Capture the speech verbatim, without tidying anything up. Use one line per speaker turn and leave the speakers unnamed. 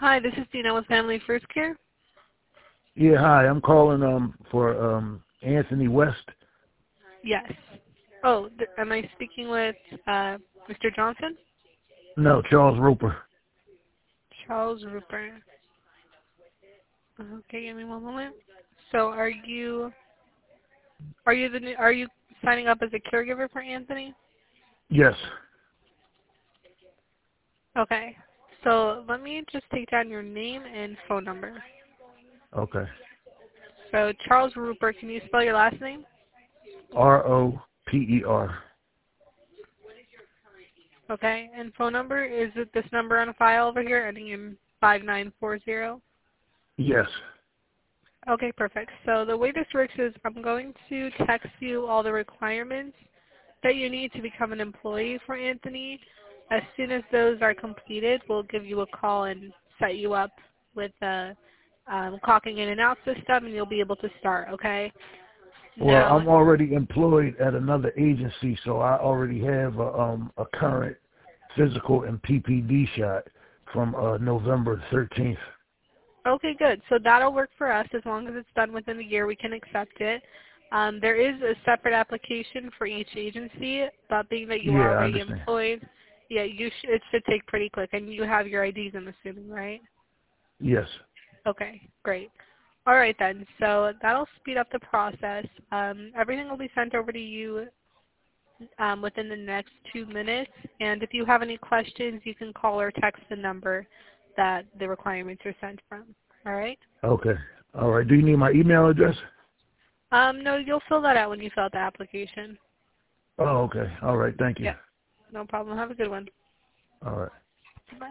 Hi, this is Dina with Family First Care.
Yeah, hi. I'm calling um for um Anthony West.
Yes. Oh, th- am I speaking with uh, Mister Johnson?
No, Charles Roper.
Charles Rupert. Okay, give me one moment. So, are you are you the new, are you signing up as a caregiver for Anthony?
Yes.
Okay. So, let me just take down your name and phone number.
Okay.
So, Charles Rupert. Can you spell your last name?
R O P E R.
Okay. And phone number, is it this number on file over here ending in five nine four zero?
Yes.
Okay, perfect. So the way this works is I'm going to text you all the requirements that you need to become an employee for Anthony. As soon as those are completed, we'll give you a call and set you up with the um, clocking in and out system, and you'll be able to start, okay?
Well,
Now,
I'm already employed at another agency, so I already have a, um, a current physical and P P D shot from uh, November thirteenth.
okay, good. So that'll work for us. As long as it's done within the year, we can accept it. Um, there is a separate application for each agency, but being that you
Yeah,
are
I
already
understand.
employed, yeah, you sh- it should take pretty quick. And you have your I Ds, I'm assuming, right?
Yes.
Okay, great. All right then. So that'll speed up the process. Um, everything will be sent over to you um, within the next two minutes. And if you have any questions, you can call or text the number that the requirements are sent from. All right?
Okay. All right. Do you need my email address?
Um, no, you'll fill that out when you fill out the application.
Oh, okay. All right. Thank you.
Yeah, no problem. Have a good one.
All right.